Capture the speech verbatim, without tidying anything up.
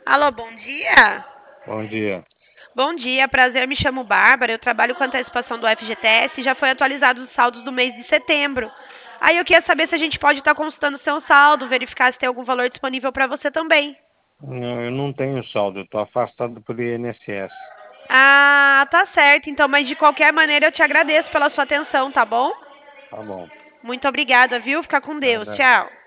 Alô, bom dia. Bom dia. Bom dia, prazer, me chamo Bárbara, eu trabalho com antecipação do F G T S e já foi atualizado os saldos do mês de setembro. Aí eu queria saber se a gente pode estar consultando o seu saldo, verificar se tem algum valor disponível para você também. Não, eu não tenho saldo, eu estou afastado por I N S S. Ah, tá certo, então, mas de qualquer maneira eu te agradeço pela sua atenção, tá bom? Tá bom. Muito obrigada, viu? Fica com Deus. Nada. Tchau.